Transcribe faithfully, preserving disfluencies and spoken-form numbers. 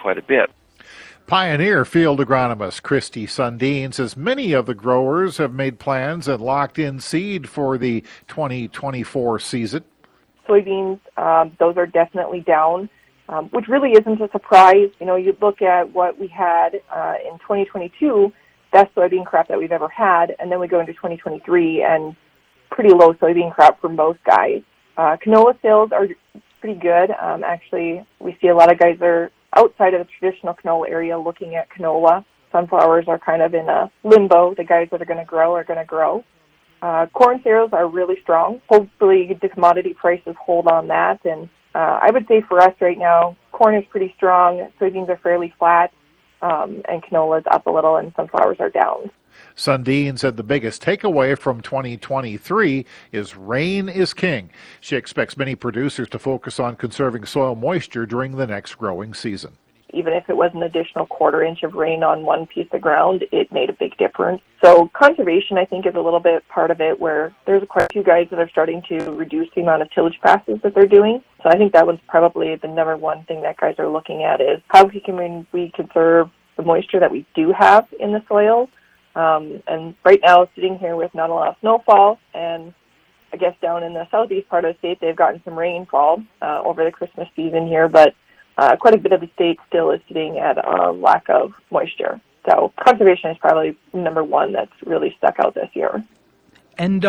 quite a bit. Pioneer field agronomist Christy Sundin says many of the growers have made plans and locked in seed for the twenty twenty-four season. Soybeans, um, those are definitely down, um, which really isn't a surprise. You know, you look at what we had uh, in twenty twenty-two, best soybean crop that we've ever had, and then we go into twenty twenty-three and pretty low soybean crop for most guys. Uh, canola sales are pretty good. Um, actually, we see a lot of guys are outside of the traditional canola area looking at canola. Sunflowers are kind of in a limbo. The guys that are going to grow are going to grow. Uh, corn sales are really strong. Hopefully the commodity prices hold on that. And uh, I would say for us right now, corn is pretty strong. Soybeans are fairly flat. Um, and canola is up a little and sunflowers are down. Sundin said the biggest takeaway from twenty twenty-three is rain is king. She expects many producers to focus on conserving soil moisture during the next growing season. Even if it was an additional quarter inch of rain on one piece of ground, it made a big difference. So conservation, I think, is a little bit part of it, where there's quite a few guys that are starting to reduce the amount of tillage passes that they're doing. So I think that was probably the number one thing that guys are looking at is how we can we conserve the moisture that we do have in the soil. Um, and right now, sitting here with not a lot of snowfall, and I guess down in the southeast part of the state, they've gotten some rainfall uh, over the Christmas season here, but uh, quite a bit of the state still is sitting at a lack of moisture. So conservation is probably number one that's really stuck out this year. And